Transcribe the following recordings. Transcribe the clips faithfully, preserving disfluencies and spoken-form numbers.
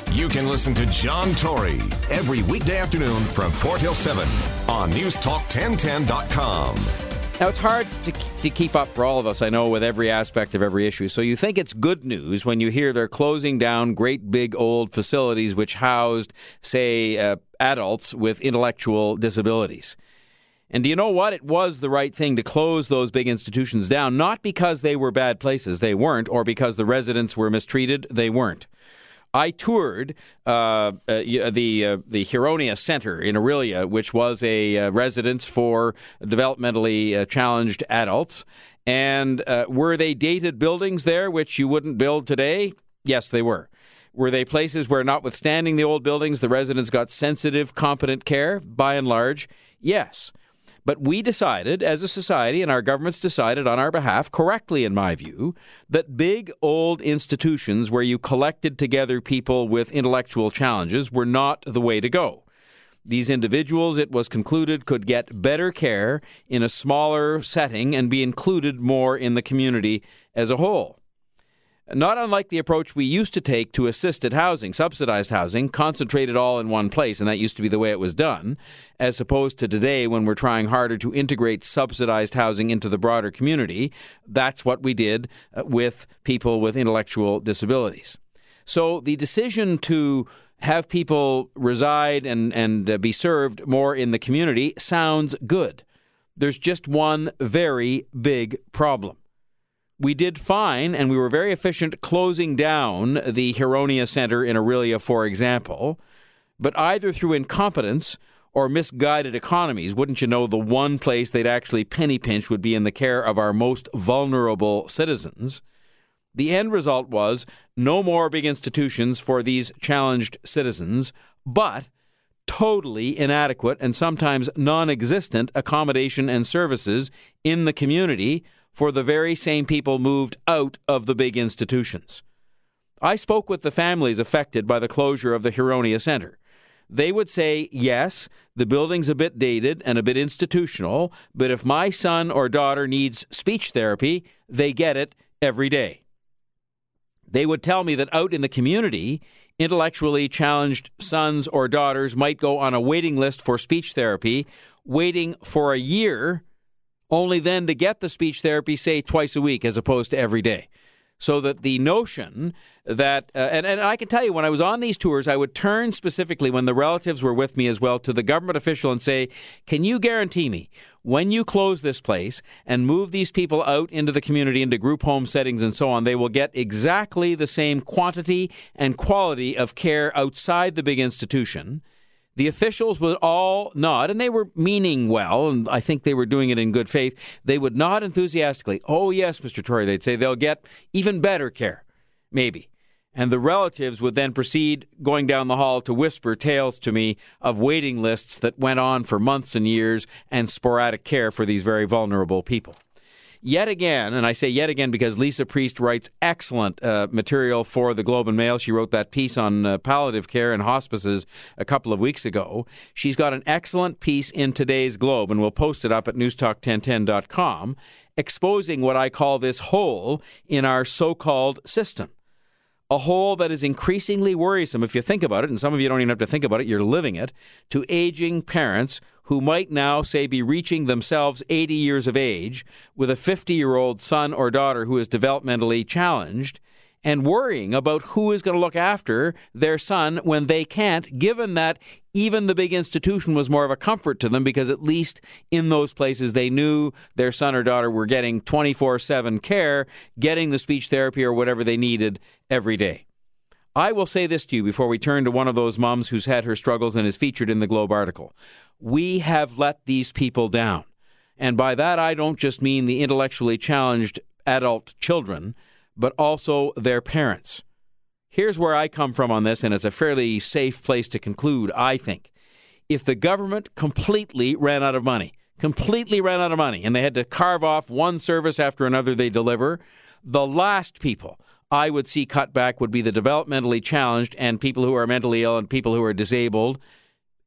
You can listen to John Tory every weekday afternoon from four till seven on news talk ten ten dot com. Now, it's hard to, to keep up for all of us, I know, with every aspect of every issue. So you think it's good news when you hear they're closing down great big old facilities which housed, say, uh, adults with intellectual disabilities. And do you know what? It was the right thing to close those big institutions down, not because they were bad places, they weren't, or because the residents were mistreated, they weren't. I toured uh, uh, the uh, the Huronia Center in Orillia, which was a uh, residence for developmentally uh, challenged adults. And uh, were they dated buildings there, which you wouldn't build today? Yes, they were. Were they places where, notwithstanding the old buildings, the residents got sensitive, competent care? By and large, yes. But we decided, as a society, and our governments decided on our behalf, correctly in my view, that big old institutions where you collected together people with intellectual challenges were not the way to go. These individuals, it was concluded, could get better care in a smaller setting and be included more in the community as a whole. Not unlike the approach we used to take to assisted housing, subsidized housing, concentrated all in one place, and that used to be the way it was done, as opposed to today when we're trying harder to integrate subsidized housing into the broader community. That's what we did with people with intellectual disabilities. So the decision to have people reside and, and uh, be served more in the community sounds good. There's just one very big problem. We did fine, and we were very efficient closing down the Huronia Center in Orillia, for example, but either through incompetence or misguided economies, wouldn't you know, the one place they'd actually penny pinch would be in the care of our most vulnerable citizens. The end result was no more big institutions for these challenged citizens, but totally inadequate and sometimes non-existent accommodation and services in the community for the very same people moved out of the big institutions. I spoke with the families affected by the closure of the Huronia Center. They would say, yes, the building's a bit dated and a bit institutional, but if my son or daughter needs speech therapy, they get it every day. They would tell me that out in the community, intellectually challenged sons or daughters might go on a waiting list for speech therapy, waiting for a year, only then to get the speech therapy, say, twice a week as opposed to every day. So that the notion that, uh, and, and I can tell you, when I was on these tours, I would turn specifically, when the relatives were with me as well, to the government official and say, can you guarantee me, when you close this place and move these people out into the community, into group home settings and so on, they will get exactly the same quantity and quality of care outside the big institution? The officials would all nod, and they were meaning well, and I think they were doing it in good faith. They would nod enthusiastically. Oh, yes, Mister Tory, they'd say, they'll get even better care, maybe. And the relatives would then proceed going down the hall to whisper tales to me of waiting lists that went on for months and years and sporadic care for these very vulnerable people. Yet again, and I say yet again because Lisa Priest writes excellent uh, material for the Globe and Mail. She wrote that piece on uh, palliative care and hospices a couple of weeks ago. She's got an excellent piece in today's Globe, and we'll post it up at news talk ten ten dot com, exposing what I call this hole in our so-called system. A hole that is increasingly worrisome, if you think about it, and some of you don't even have to think about it, you're living it, to aging parents who might now, say, be reaching themselves eighty years of age with a fifty-year-old son or daughter who is developmentally challenged and worrying about who is going to look after their son when they can't, given that even the big institution was more of a comfort to them because at least in those places they knew their son or daughter were getting twenty-four seven care, getting the speech therapy or whatever they needed every day. I will say this to you before we turn to one of those moms who's had her struggles and is featured in the Globe article. We have let these people down. And by that, I don't just mean the intellectually challenged adult children, but also their parents. Here's where I come from on this, and it's a fairly safe place to conclude, I think. If the government completely ran out of money, completely ran out of money, and they had to carve off one service after another they deliver, the last people I would see cut back would be the developmentally challenged and people who are mentally ill and people who are disabled,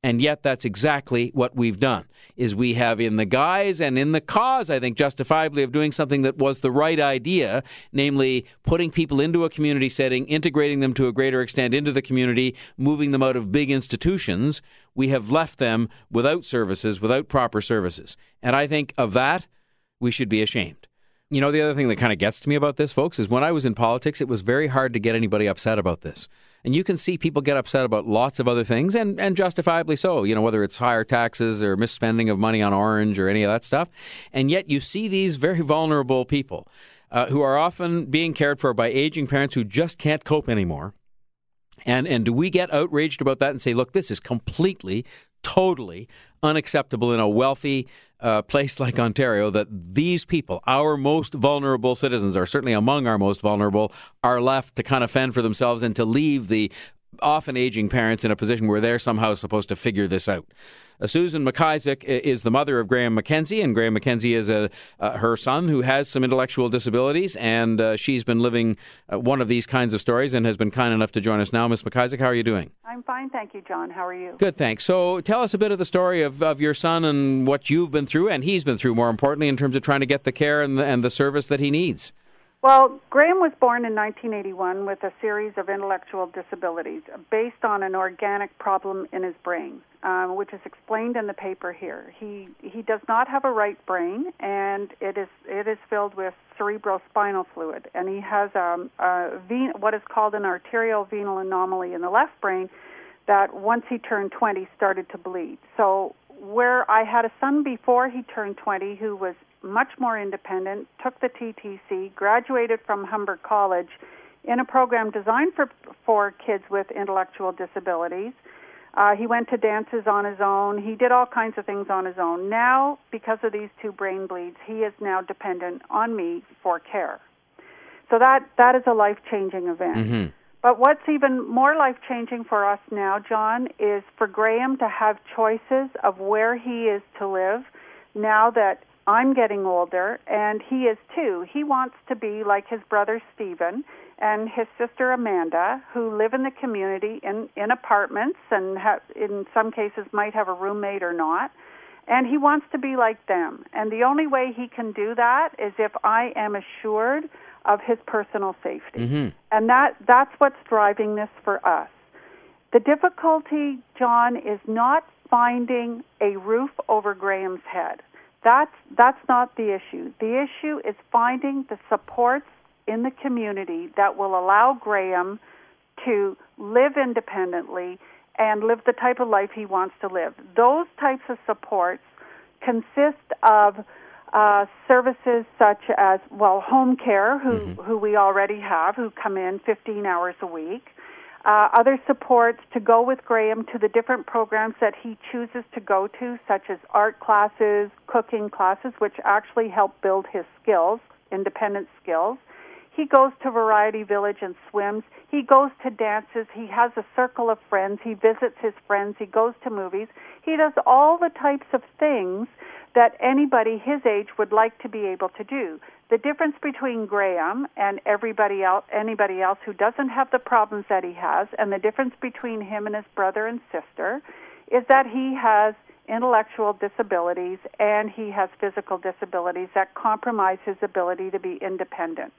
And yet that's exactly what we've done, is we have in the guise and in the cause, I think, justifiably of doing something that was the right idea, namely putting people into a community setting, integrating them to a greater extent into the community, moving them out of big institutions. We have left them without services, without proper services. And I think of that, we should be ashamed. You know, the other thing that kind of gets to me about this, folks, is when I was in politics, it was very hard to get anybody upset about this. And you can see people get upset about lots of other things, and, and justifiably so, you know, whether it's higher taxes or misspending of money on Orange or any of that stuff. And yet you see these very vulnerable people uh, who are often being cared for by aging parents who just can't cope anymore. And, and do we get outraged about that and say, look, this is completely, totally unacceptable in a wealthy uh, place like Ontario, that these people, our most vulnerable citizens, are certainly among our most vulnerable, are left to kind of fend for themselves and to leave the often aging parents in a position where they're somehow supposed to figure this out. Uh, Susan McIsaac is the mother of Graham Mackenzie, and Graham Mackenzie is a, uh, her son who has some intellectual disabilities, and uh, she's been living uh, one of these kinds of stories and has been kind enough to join us now. Miss McIsaac, how are you doing? I'm fine, thank you, John. How are you? Good, thanks. So tell us a bit of the story of, of your son and what you've been through, and he's been through, more importantly, in terms of trying to get the care and the, and the service that he needs. Well, Graham was born in nineteen eighty-one with a series of intellectual disabilities based on an organic problem in his brain, um, which is explained in the paper here. He he does not have a right brain, and it is it is filled with cerebrospinal fluid, and he has um, a ven- what is called an arteriovenal anomaly in the left brain that once he turned twenty started to bleed. So where I had a son before he turned twenty who was much more independent, took the T T C, graduated from Humber College in a program designed for for kids with intellectual disabilities. Uh, he went to dances on his own. He did all kinds of things on his own. Now, because of these two brain bleeds, he is now dependent on me for care. So that, that is a life-changing event. Mm-hmm. But what's even more life-changing for us now, John, is for Graham to have choices of where he is to live now that I'm getting older, and he is too. He wants to be like his brother Stephen and his sister Amanda, who live in the community in, in apartments and have, in some cases might have a roommate or not. And he wants to be like them. And the only way he can do that is if I am assured of his personal safety. Mm-hmm. And that that's what's driving this for us. The difficulty, John, is not finding a roof over Graham's head. That's that's not the issue. The issue is finding the supports in the community that will allow Graham to live independently and live the type of life he wants to live. Those types of supports consist of uh, services such as, well, home care, who, mm-hmm. who we already have, who come in fifteen hours a week. Uh, other supports to go with Graham to the different programs that he chooses to go to, such as art classes, cooking classes, which actually help build his skills, independent skills. He goes to Variety Village and swims. He goes to dances. He has a circle of friends. He visits his friends. He goes to movies. He does all the types of things that anybody his age would like to be able to do. The difference between Graham and everybody else, anybody else who doesn't have the problems that he has, and the difference between him and his brother and sister, is that he has intellectual disabilities and he has physical disabilities that compromise his ability to be independent.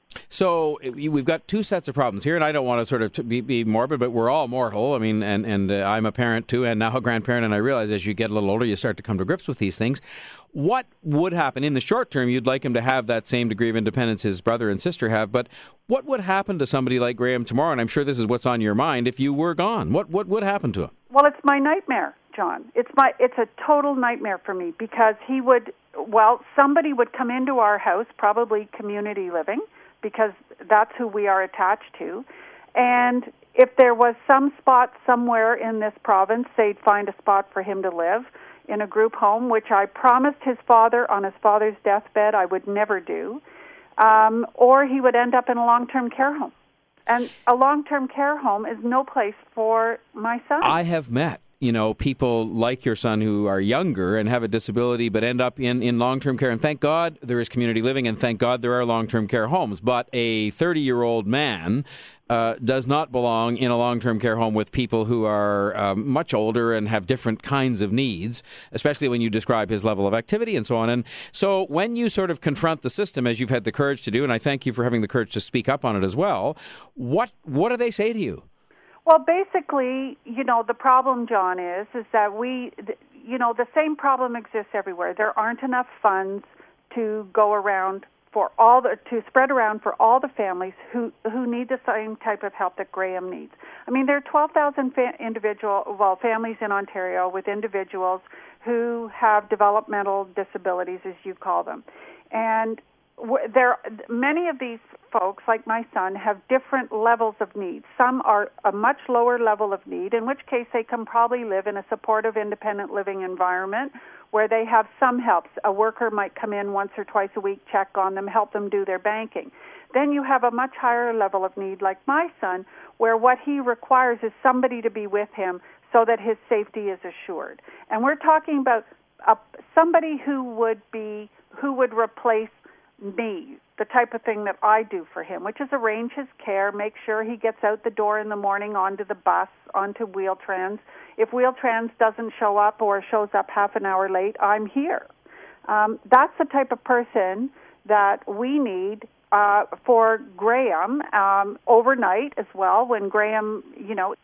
So we've got two sets of problems here, and I don't want to sort of be, be morbid, but we're all mortal. I mean, and, and uh, I'm a parent too, and now a grandparent, and I realize as you get a little older, you start to come to grips with these things. What would happen in the short term? You'd like him to have that same degree of independence his brother and sister have, but what would happen to somebody like Graham tomorrow? And I'm sure this is what's on your mind if you were gone. What what would happen to him? Well, it's my nightmare, John. It's my it's a total nightmare for me because he would, well, somebody would come into our house, probably community living, because that's who we are attached to. And if there was some spot somewhere in this province, they'd find a spot for him to live in a group home, which I promised his father on his father's deathbed I would never do, um, or he would end up in a long-term care home. And a long-term care home is no place for my son. I have met you know, people like your son who are younger and have a disability but end up in, in long-term care. And thank God there is community living, and thank God there are long-term care homes. But a thirty-year-old man uh, does not belong in a long-term care home with people who are um, much older and have different kinds of needs, especially when you describe his level of activity and so on. And so when you sort of confront the system, as you've had the courage to do, and I thank you for having the courage to speak up on it as well, what what do they say to you? Well, basically, you know, the problem, John, is is that we, you know, the same problem exists everywhere. There aren't enough funds to go around for all the, to spread around for all the families who, who need the same type of help that Graham needs. I mean, there are twelve thousand fa- individual, well, families in Ontario with individuals who have developmental disabilities, as you call them. And w- there, many of these folks, like my son, have different levels of need. Some are a much lower level of need, in which case they can probably live in a supportive, independent living environment where they have some help. A worker might come in once or twice a week, check on them, help them do their banking. Then you have a much higher level of need, like my son, where what he requires is somebody to be with him so that his safety is assured. And we're talking about a, somebody who would be, who would replace me, the type of thing that I do for him, which is arrange his care, make sure he gets out the door in the morning onto the bus, onto Wheel-Trans. If Wheel-Trans doesn't show up or shows up half an hour late, I'm here. Um, that's the type of person that we need uh, for Graham um, overnight as well, when Graham, you know,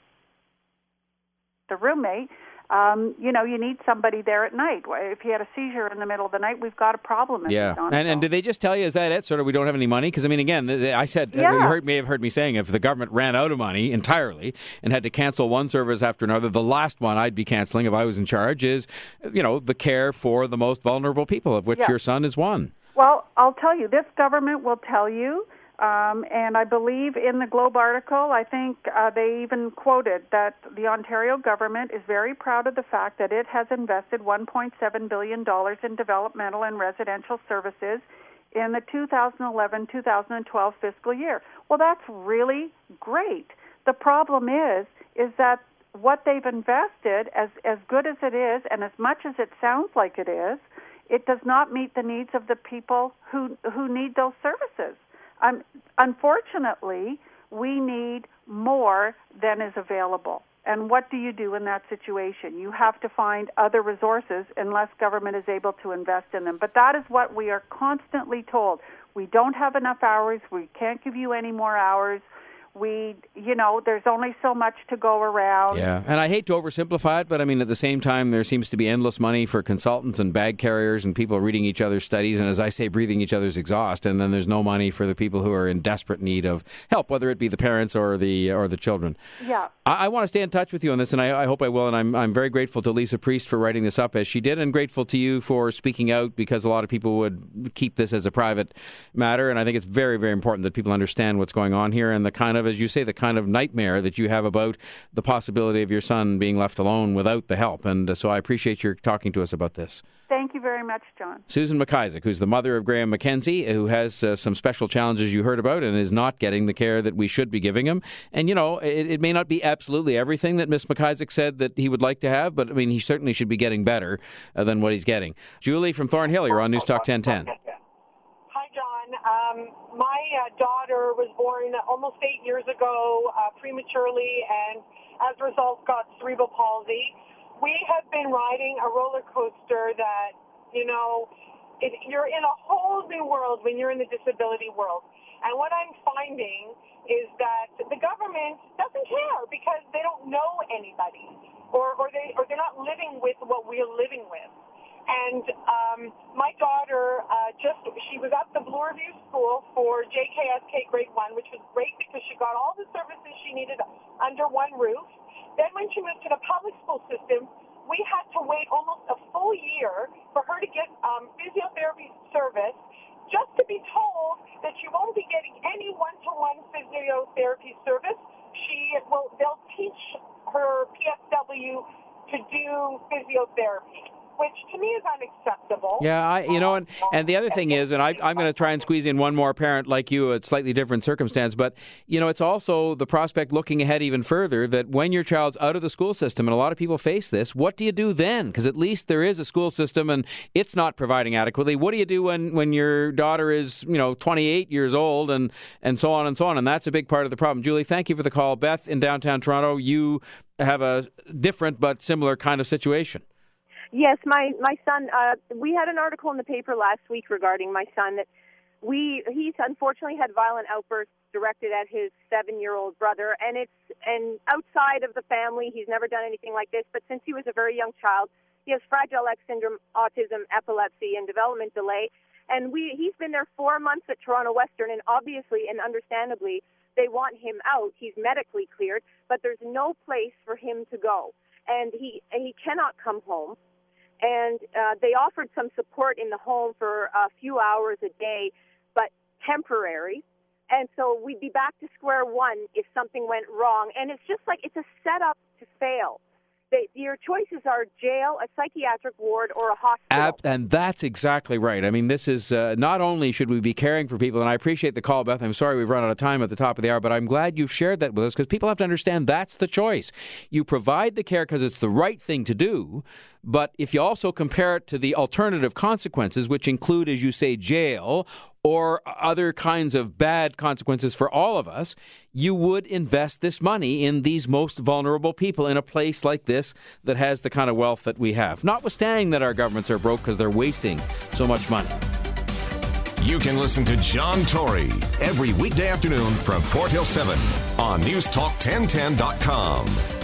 the roommate, Um, you know, you need somebody there at night. If he had a seizure in the middle of the night, we've got a problem. Yeah, and and did they just tell you, is that it? Sort of, we don't have any money? Because, I mean, again, I said, yeah. you heard, may have heard me saying, if the government ran out of money entirely and had to cancel one service after another, the last one I'd be canceling if I was in charge is, you know, the care for the most vulnerable people, of which yeah. your son is one. Well, I'll tell you, this government will tell you, Um, and I believe in the Globe article, I think uh, they even quoted that the Ontario government is very proud of the fact that it has invested one point seven billion dollars in developmental and residential services in the two thousand eleven two thousand twelve fiscal year. Well, that's really great. The problem is, is that what they've invested, as, as good as it is, and as much as it sounds like it is, it does not meet the needs of the people who who need those services. Um, unfortunately, we need more than is available. And what do you do in that situation? You have to find other resources unless government is able to invest in them. But that is what we are constantly told. We don't have enough hours. We can't give you any more hours. We, you know, there's only so much to go around. Yeah, and I hate to oversimplify it, but I mean, at the same time, there seems to be endless money for consultants and bag carriers and people reading each other's studies, and as I say, breathing each other's exhaust, and then there's no money for the people who are in desperate need of help, whether it be the parents or the or the children. Yeah. I, I want to stay in touch with you on this, and I, I hope I will, and I'm I'm very grateful to Lisa Priest for writing this up as she did, and grateful to you for speaking out, because a lot of people would keep this as a private matter, and I think it's very, very important that people understand what's going on here, and the kind of, as you say, the kind of nightmare that you have about the possibility of your son being left alone without the help. And uh, so I appreciate your talking to us about this. Thank you very much, John. Susan McIsaac, who's the mother of Graham McKenzie, who has uh, some special challenges you heard about and is not getting the care that we should be giving him. And, you know, it, it may not be absolutely everything that Miss McIsaac said that he would like to have, but, I mean, he certainly should be getting better uh, than what he's getting. Julie from Thornhill, you're on News Talk ten ten. Um, my uh, daughter was born almost eight years ago uh, prematurely, and as a result got cerebral palsy. We have been riding a roller coaster that, you know, it, you're in a whole new world when you're in the disability world. And what I'm finding is that the government doesn't care because they don't know anybody, or, or, they, or they're not living with what we're living with. And um, my daughter uh, just, she was at the Bloorview School for J K S K Grade one, which was great because she got all the services she needed under one roof. Then when she moved to the public school system, we had to wait almost a full year for her to get um, physiotherapy service, just to be told that she won't be getting any one-to-one physiotherapy service. She will, they'll teach her P S W to do physiotherapy. which to me is unacceptable. Yeah, I, you know, and, and the other thing is, and I, I'm going to try and squeeze in one more parent like you, a slightly different circumstance, but, you know, it's also the prospect looking ahead even further that when your child's out of the school system, and a lot of people face this, what do you do then? Because at least there is a school system and it's not providing adequately. What do you do when, when your daughter is, you know, twenty-eight years old and, and so on and so on? And that's a big part of the problem. Julie, thank you for the call. Beth, in downtown Toronto, you have a different but similar kind of situation. Yes, my, my son, uh, we had an article in the paper last week regarding my son that we he's unfortunately had violent outbursts directed at his seven-year-old brother, and it's and outside of the family, he's never done anything like this, but since he was a very young child, he has Fragile X syndrome, autism, epilepsy, and development delay, and we he's been there four months at Toronto Western, and obviously and understandably, they want him out. He's medically cleared, but there's no place for him to go, and he and he cannot come home. And uh, they offered some support in the home for a few hours a day, but temporary. And so we'd be back to square one if something went wrong. And it's just like it's a setup to fail. They, your choices are jail, a psychiatric ward, or a hospital. Ab- and that's exactly right. I mean, this is uh, not only should we be caring for people, and I appreciate the call, Beth. I'm sorry we've run out of time at the top of the hour, but I'm glad you've shared that with us because people have to understand that's the choice. You provide the care because it's the right thing to do, but if you also compare it to the alternative consequences, which include, as you say, jail or other kinds of bad consequences for all of us, you would invest this money in these most vulnerable people in a place like this that has the kind of wealth that we have. Notwithstanding that our governments are broke because they're wasting so much money. You can listen to John Tory every weekday afternoon from four till seven on News Talk ten ten dot com.